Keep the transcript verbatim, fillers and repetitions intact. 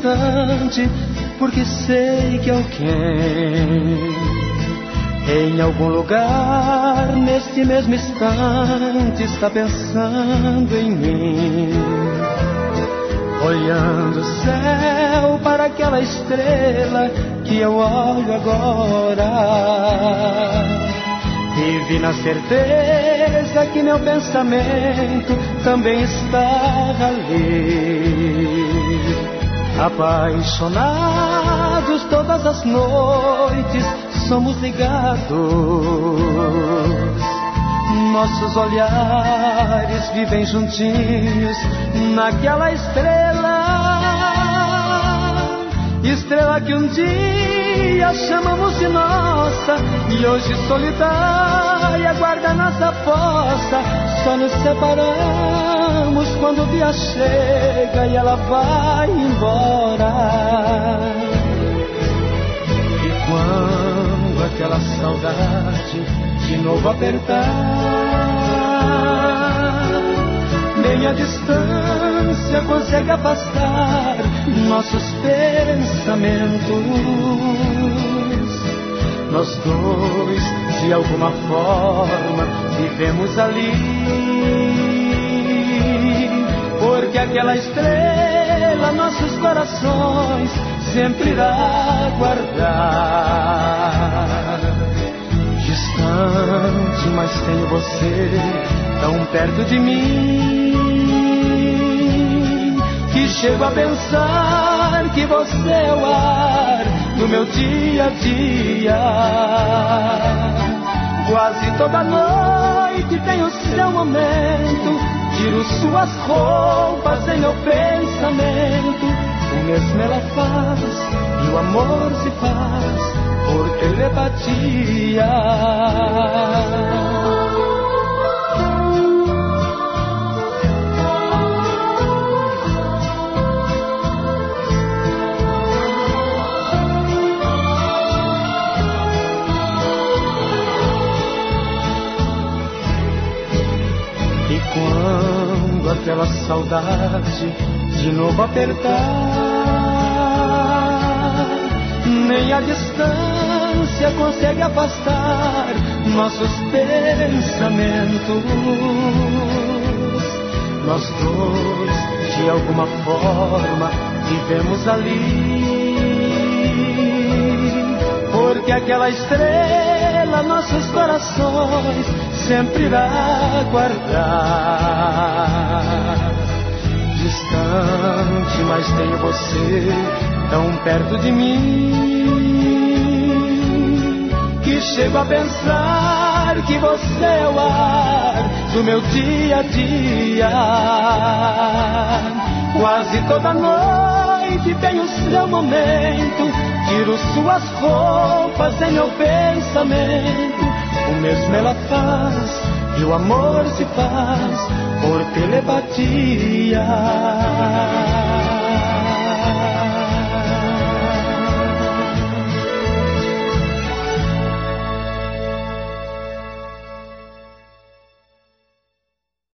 distante, porque sei que alguém em algum lugar, neste mesmo instante, está pensando em mim. Olhando o céu para aquela estrela que eu olho agora, vive na certeza que meu pensamento também está ali. Apaixonados todas as noites, somos ligados. Nossos olhares vivem juntinhos naquela estrela, estrela que um dia chamamos de nossa e hoje solitária guarda nossa poça. Só nos separamos quando o dia chega e ela vai embora. E quando aquela saudade de novo apertar, nem a distância consegue afastar nossos pensamentos. Nós dois, de alguma forma, vivemos ali, porque aquela estrela nossos corações sempre irá guardar. Distante, mas tenho você tão perto de mim, que chego a pensar que você é o ar do meu dia a dia. Quase toda noite tem o seu momento, tiro suas roupas em meu pensamento. O mesmo ela faz e o amor se faz por telepatia. E quando aquela saudade de novo apertar, nem a distância consegue afastar nossos pensamentos. Nós dois, de alguma forma, vivemos ali, porque aquela estrela nossos corações sempre irá guardar. Distante, mas tenho você tão perto de mim, que chego a pensar que você é o ar do meu dia a dia. Quase toda noite tem o seu momento, tiro suas roupas em meu pensamento. O mesmo ela faz e o amor se faz por telepatia.